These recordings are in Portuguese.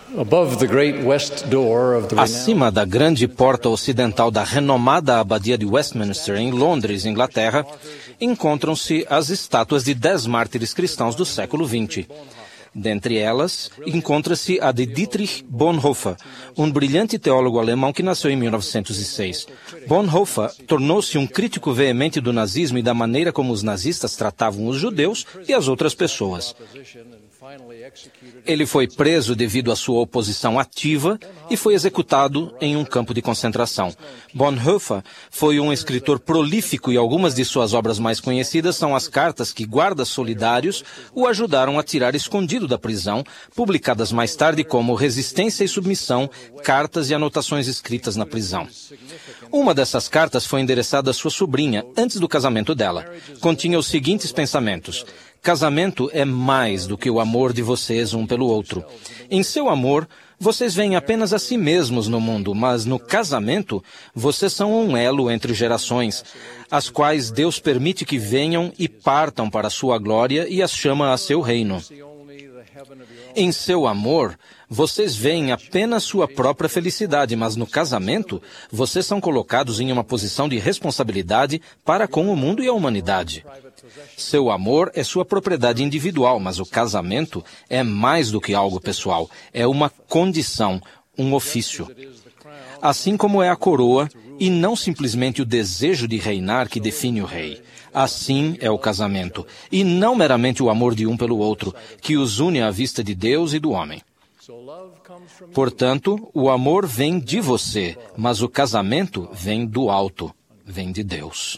Acima da grande porta ocidental da renomada abadia de Westminster, em Londres, Inglaterra, encontram-se as estátuas de 10 mártires cristãos do século XX. Dentre elas, encontra-se a de Dietrich Bonhoeffer, um brilhante teólogo alemão que nasceu em 1906. Bonhoeffer tornou-se um crítico veemente do nazismo e da maneira como os nazistas tratavam os judeus e as outras pessoas. Ele foi preso devido à sua oposição ativa e foi executado em um campo de concentração. Bonhoeffer foi um escritor prolífico e algumas de suas obras mais conhecidas são as cartas que guardas solidários o ajudaram a tirar escondido da prisão, publicadas mais tarde como Resistência e Submissão, Cartas e Anotações Escritas na Prisão. Uma dessas cartas foi endereçada à sua sobrinha, antes do casamento dela. Continha os seguintes pensamentos: casamento é mais do que o amor de vocês um pelo outro. Em seu amor, vocês veem apenas a si mesmos no mundo, mas no casamento, vocês são um elo entre gerações, as quais Deus permite que venham e partam para a sua glória e as chama a seu reino. Em seu amor, vocês veem apenas sua própria felicidade, mas no casamento, vocês são colocados em uma posição de responsabilidade para com o mundo e a humanidade. Seu amor é sua propriedade individual, mas o casamento é mais do que algo pessoal. É uma condição, um ofício. Assim como é a coroa, e não simplesmente o desejo de reinar que define o rei. Assim é o casamento, e não meramente o amor de um pelo outro, que os une à vista de Deus e do homem. Portanto, o amor vem de você, mas o casamento vem do alto, vem de Deus.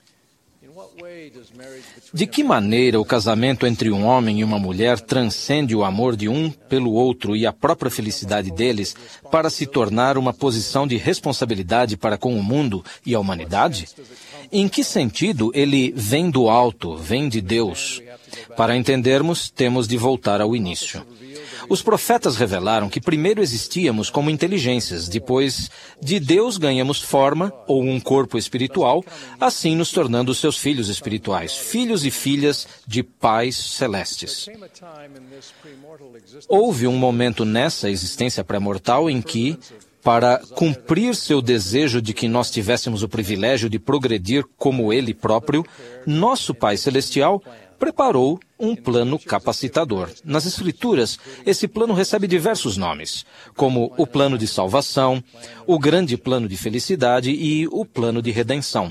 De que maneira o casamento entre um homem e uma mulher transcende o amor de um pelo outro e a própria felicidade deles para se tornar uma posição de responsabilidade para com o mundo e a humanidade? Em que sentido ele vem do alto, vem de Deus? Para entendermos, temos de voltar ao início. Os profetas revelaram que primeiro existíamos como inteligências, depois de Deus ganhamos forma, ou um corpo espiritual, assim nos tornando seus filhos espirituais, filhos e filhas de pais celestes. Houve um momento nessa existência pré-mortal em que, para cumprir seu desejo de que nós tivéssemos o privilégio de progredir como Ele próprio, nosso Pai Celestial preparou um plano capacitador. Nas Escrituras, esse plano recebe diversos nomes, como o plano de salvação, o grande plano de felicidade e o plano de redenção.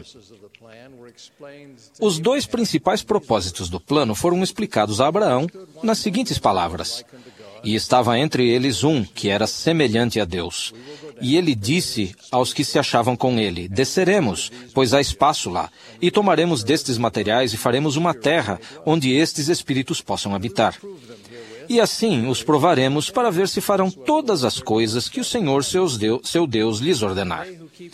Os dois principais propósitos do plano foram explicados a Abraão nas seguintes palavras: "E estava entre eles um que era semelhante a Deus. E ele disse aos que se achavam com ele: desceremos, pois há espaço lá, e tomaremos destes materiais e faremos uma terra onde estes espíritos possam habitar. E assim os provaremos para ver se farão todas as coisas que o Senhor seu Deus lhes ordenar.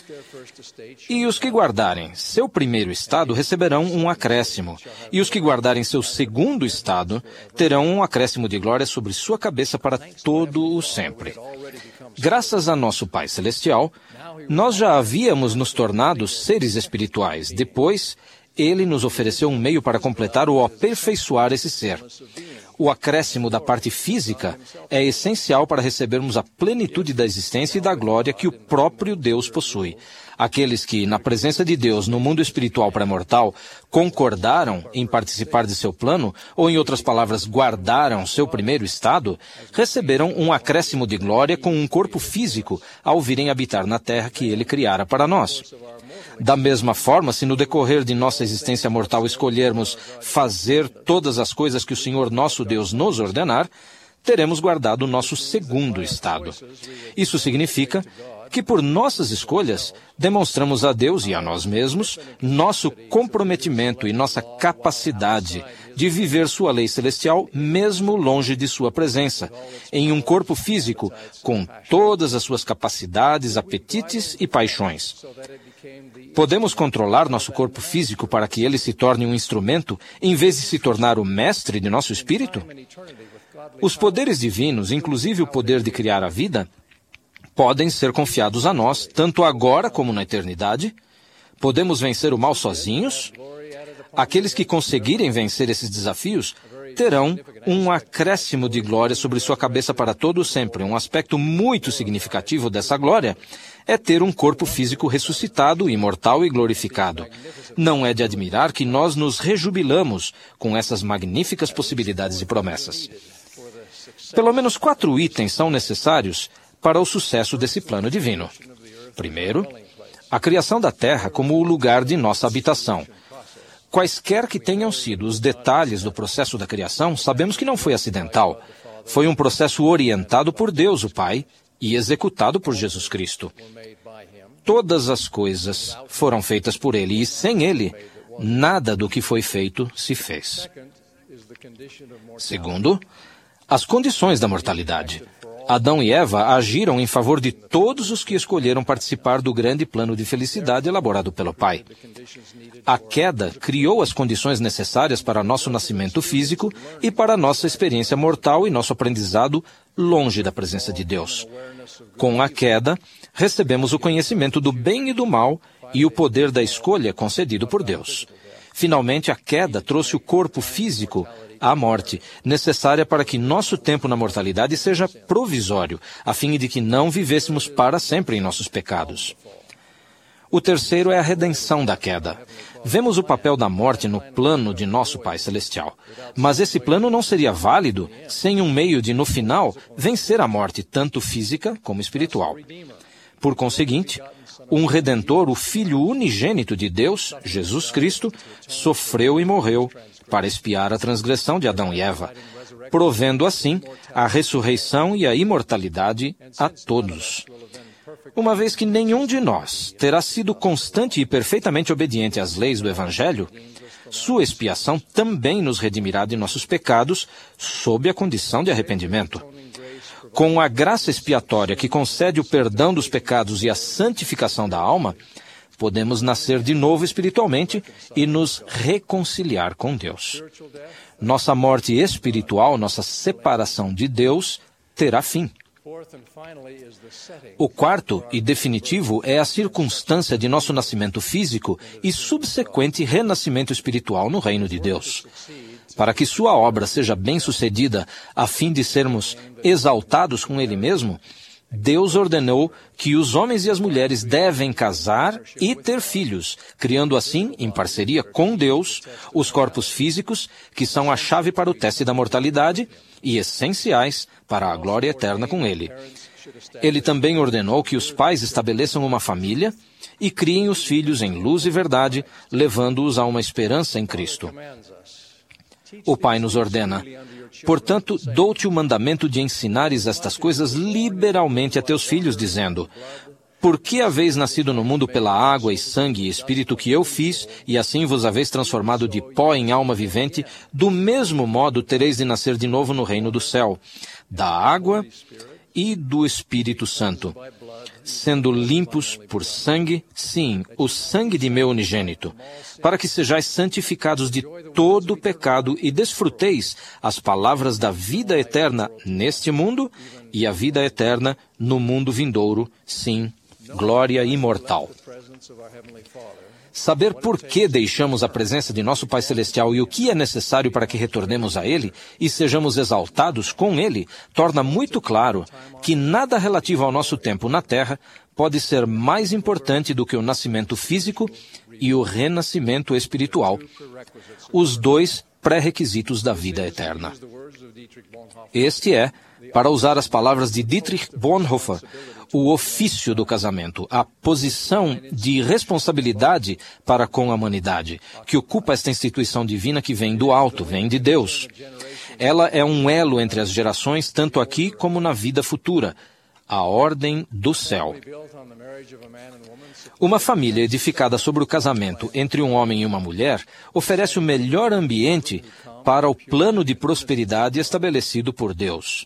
E os que guardarem seu primeiro estado receberão um acréscimo, e os que guardarem seu segundo estado terão um acréscimo de glória sobre sua cabeça para todo o sempre." Graças a nosso Pai Celestial, nós já havíamos nos tornado seres espirituais. Depois, Ele nos ofereceu um meio para completar ou aperfeiçoar esse ser. O acréscimo da parte física é essencial para recebermos a plenitude da existência e da glória que o próprio Deus possui. Aqueles que, na presença de Deus no mundo espiritual pré-mortal, concordaram em participar de seu plano, ou em outras palavras, guardaram seu primeiro estado, receberam um acréscimo de glória com um corpo físico ao virem habitar na terra que Ele criara para nós. Da mesma forma, se no decorrer de nossa existência mortal escolhermos fazer todas as coisas que o Senhor nosso Deus nos ordenar, teremos guardado o nosso segundo estado. Isso significa que por nossas escolhas demonstramos a Deus e a nós mesmos nosso comprometimento e nossa capacidade de viver sua lei celestial mesmo longe de sua presença, em um corpo físico com todas as suas capacidades, apetites e paixões. Podemos controlar nosso corpo físico para que ele se torne um instrumento em vez de se tornar o mestre de nosso espírito? Os poderes divinos, inclusive o poder de criar a vida, podem ser confiados a nós, tanto agora como na eternidade. Podemos vencer o mal sozinhos? Aqueles que conseguirem vencer esses desafios terão um acréscimo de glória sobre sua cabeça para todo o sempre. Um aspecto muito significativo dessa glória é ter um corpo físico ressuscitado, imortal e glorificado. Não é de admirar que nós nos rejubilamos com essas magníficas possibilidades e promessas. Pelo menos 4 itens são necessários para o sucesso desse plano divino. Primeiro, a criação da terra como o lugar de nossa habitação. Quaisquer que tenham sido os detalhes do processo da criação, sabemos que não foi acidental. Foi um processo orientado por Deus, o Pai, e executado por Jesus Cristo. Todas as coisas foram feitas por Ele, e sem Ele, nada do que foi feito se fez. Segundo, as condições da mortalidade. Adão e Eva agiram em favor de todos os que escolheram participar do grande plano de felicidade elaborado pelo Pai. A queda criou as condições necessárias para nosso nascimento físico e para nossa experiência mortal e nosso aprendizado longe da presença de Deus. Com a queda, recebemos o conhecimento do bem e do mal e o poder da escolha concedido por Deus. Finalmente, a queda trouxe o corpo físico à morte, necessária para que nosso tempo na mortalidade seja provisório, a fim de que não vivêssemos para sempre em nossos pecados. O terceiro é a redenção da queda. Vemos o papel da morte no plano de nosso Pai Celestial. Mas esse plano não seria válido sem um meio de, no final, vencer a morte, tanto física como espiritual. Por conseguinte, um Redentor, o Filho unigênito de Deus, Jesus Cristo, sofreu e morreu para expiar a transgressão de Adão e Eva, provendo assim a ressurreição e a imortalidade a todos. Uma vez que nenhum de nós terá sido constante e perfeitamente obediente às leis do Evangelho, sua expiação também nos redimirá de nossos pecados sob a condição de arrependimento. Com a graça expiatória que concede o perdão dos pecados e a santificação da alma, podemos nascer de novo espiritualmente e nos reconciliar com Deus. Nossa morte espiritual, nossa separação de Deus, terá fim. O quarto e definitivo é a circunstância de nosso nascimento físico e subsequente renascimento espiritual no reino de Deus. Para que sua obra seja bem-sucedida, a fim de sermos exaltados com Ele mesmo, Deus ordenou que os homens e as mulheres devem casar e ter filhos, criando assim, em parceria com Deus, os corpos físicos, que são a chave para o teste da mortalidade e essenciais para a glória eterna com Ele. Ele também ordenou que os pais estabeleçam uma família e criem os filhos em luz e verdade, levando-os a uma esperança em Cristo. O Pai nos ordena: portanto, dou-te o mandamento de ensinares estas coisas liberalmente a teus filhos, dizendo: por que haveis nascido no mundo pela água e sangue e espírito que eu fiz, e assim vos haveis transformado de pó em alma vivente, do mesmo modo tereis de nascer de novo no reino do céu, da água e do Espírito Santo, sendo limpos por sangue, sim, o sangue de meu unigênito, para que sejais santificados de todo pecado e desfruteis as palavras da vida eterna neste mundo e a vida eterna no mundo vindouro, sim, glória imortal. Saber por que deixamos a presença de nosso Pai Celestial e o que é necessário para que retornemos a Ele e sejamos exaltados com Ele, torna muito claro que nada relativo ao nosso tempo na Terra pode ser mais importante do que o nascimento físico e o renascimento espiritual, os dois pré-requisitos da vida eterna. Este é, para usar as palavras de Dietrich Bonhoeffer, o ofício do casamento, a posição de responsabilidade para com a humanidade, que ocupa esta instituição divina que vem do alto, vem de Deus. Ela é um elo entre as gerações, tanto aqui como na vida futura, a ordem do céu. Uma família edificada sobre o casamento entre um homem e uma mulher oferece o melhor ambiente para o plano de prosperidade estabelecido por Deus.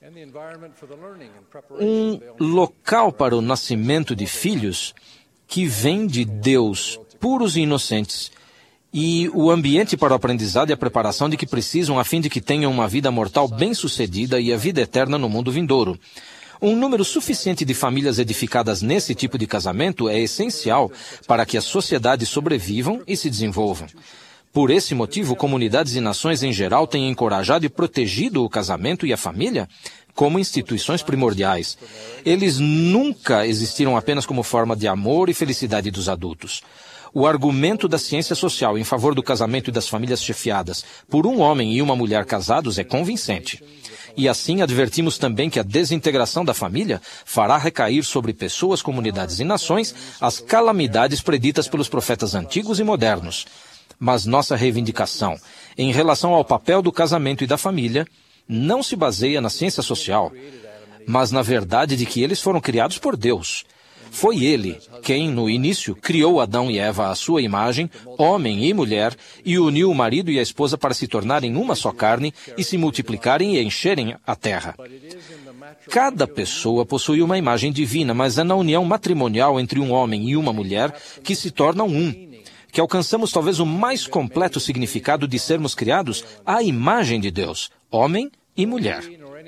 Um local para o nascimento de filhos que vem de Deus, puros e inocentes, e o ambiente para o aprendizado e a preparação de que precisam a fim de que tenham uma vida mortal bem-sucedida e a vida eterna no mundo vindouro. Um número suficiente de famílias edificadas nesse tipo de casamento é essencial para que as sociedades sobrevivam e se desenvolvam. Por esse motivo, comunidades e nações em geral têm encorajado e protegido o casamento e a família como instituições primordiais. Eles nunca existiram apenas como forma de amor e felicidade dos adultos. O argumento da ciência social em favor do casamento e das famílias chefiadas por um homem e uma mulher casados é convincente. E assim advertimos também que a desintegração da família fará recair sobre pessoas, comunidades e nações as calamidades preditas pelos profetas antigos e modernos. Mas nossa reivindicação em relação ao papel do casamento e da família não se baseia na ciência social, mas na verdade de que eles foram criados por Deus. Foi Ele quem, no início, criou Adão e Eva à sua imagem, homem e mulher, e uniu o marido e a esposa para se tornarem uma só carne e se multiplicarem e encherem a terra. Cada pessoa possui uma imagem divina, mas é na união matrimonial entre um homem e uma mulher que se tornam um, que alcançamos talvez o mais completo significado de sermos criados à imagem de Deus, homem e mulher.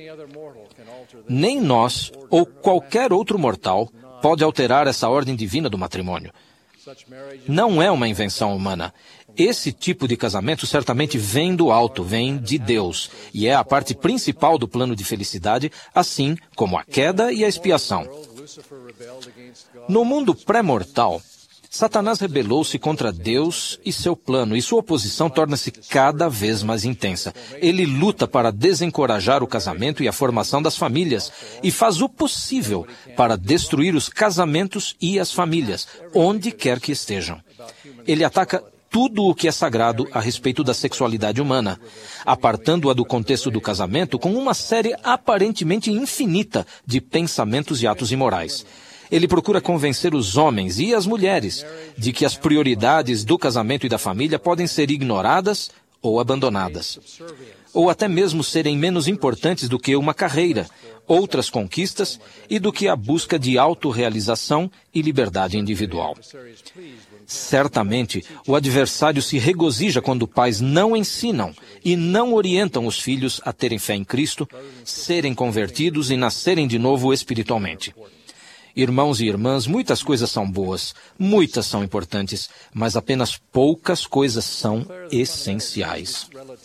Nem nós ou qualquer outro mortal pode alterar essa ordem divina do matrimônio. Não é uma invenção humana. Esse tipo de casamento certamente vem do alto, vem de Deus, e é a parte principal do plano de felicidade, assim como a queda e a expiação. No mundo pré-mortal, Satanás rebelou-se contra Deus e seu plano, e sua oposição torna-se cada vez mais intensa. Ele luta para desencorajar o casamento e a formação das famílias, e faz o possível para destruir os casamentos e as famílias, onde quer que estejam. Ele ataca tudo o que é sagrado a respeito da sexualidade humana, apartando-a do contexto do casamento com uma série aparentemente infinita de pensamentos e atos imorais. Ele procura convencer os homens e as mulheres de que as prioridades do casamento e da família podem ser ignoradas ou abandonadas, ou até mesmo serem menos importantes do que uma carreira, outras conquistas e do que a busca de autorrealização e liberdade individual. Certamente, o adversário se regozija quando pais não ensinam e não orientam os filhos a terem fé em Cristo, serem convertidos e nascerem de novo espiritualmente. Irmãos e irmãs, muitas coisas são boas, muitas são importantes, mas apenas poucas coisas são essenciais.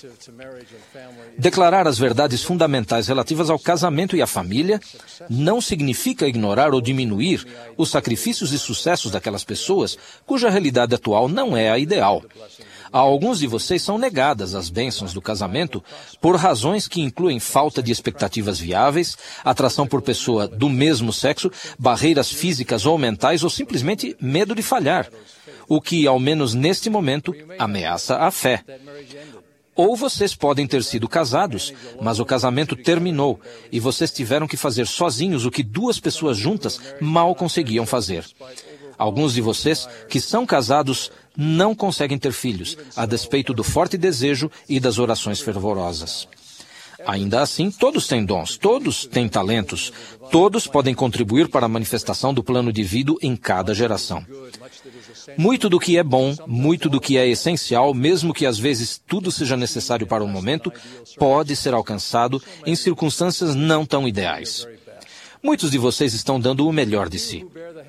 Declarar as verdades fundamentais relativas ao casamento e à família não significa ignorar ou diminuir os sacrifícios e sucessos daquelas pessoas cuja realidade atual não é a ideal. A alguns de vocês são negadas as bênçãos do casamento por razões que incluem falta de expectativas viáveis, atração por pessoa do mesmo sexo, barreiras físicas ou mentais ou simplesmente medo de falhar, o que, ao menos neste momento, ameaça a fé. Ou vocês podem ter sido casados, mas o casamento terminou e vocês tiveram que fazer sozinhos o que duas pessoas juntas mal conseguiam fazer. Alguns de vocês que são casados não conseguem ter filhos, a despeito do forte desejo e das orações fervorosas. Ainda assim, todos têm dons, todos têm talentos, todos podem contribuir para a manifestação do plano divino em cada geração. Muito do que é bom, muito do que é essencial, mesmo que às vezes tudo seja necessário para o momento, pode ser alcançado em circunstâncias não tão ideais. Muitos de vocês estão dando o melhor de si.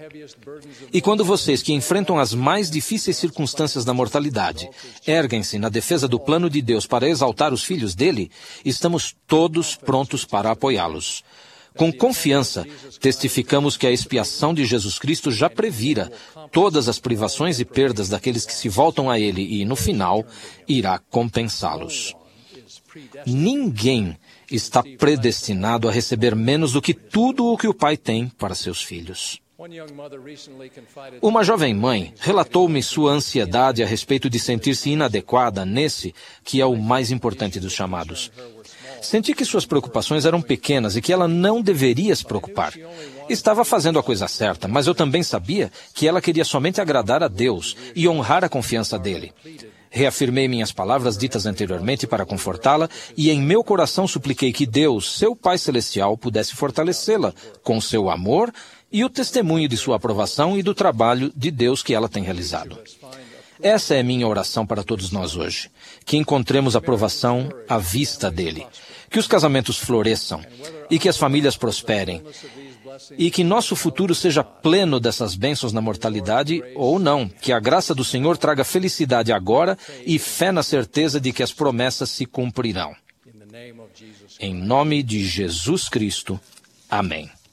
E quando vocês, que enfrentam as mais difíceis circunstâncias da mortalidade, erguem-se na defesa do plano de Deus para exaltar os filhos dele, estamos todos prontos para apoiá-los. Com confiança, testificamos que a expiação de Jesus Cristo já previra todas as privações e perdas daqueles que se voltam a ele e, no final, irá compensá-los. Ninguém está predestinado a receber menos do que tudo o que o Pai tem para seus filhos. Uma jovem mãe relatou-me sua ansiedade a respeito de sentir-se inadequada nesse, que é o mais importante dos chamados. Senti que suas preocupações eram pequenas e que ela não deveria se preocupar. Estava fazendo a coisa certa, mas eu também sabia que ela queria somente agradar a Deus e honrar a confiança dele. Reafirmei minhas palavras ditas anteriormente para confortá-la e em meu coração supliquei que Deus, seu Pai Celestial, pudesse fortalecê-la com seu amor e o testemunho de sua aprovação e do trabalho de Deus que ela tem realizado. Essa é minha oração para todos nós hoje, que encontremos aprovação à vista dele, que os casamentos floresçam e que as famílias prosperem. E que nosso futuro seja pleno dessas bênçãos na mortalidade, ou não. Que a graça do Senhor traga felicidade agora e fé na certeza de que as promessas se cumprirão. Em nome de Jesus Cristo. Amém.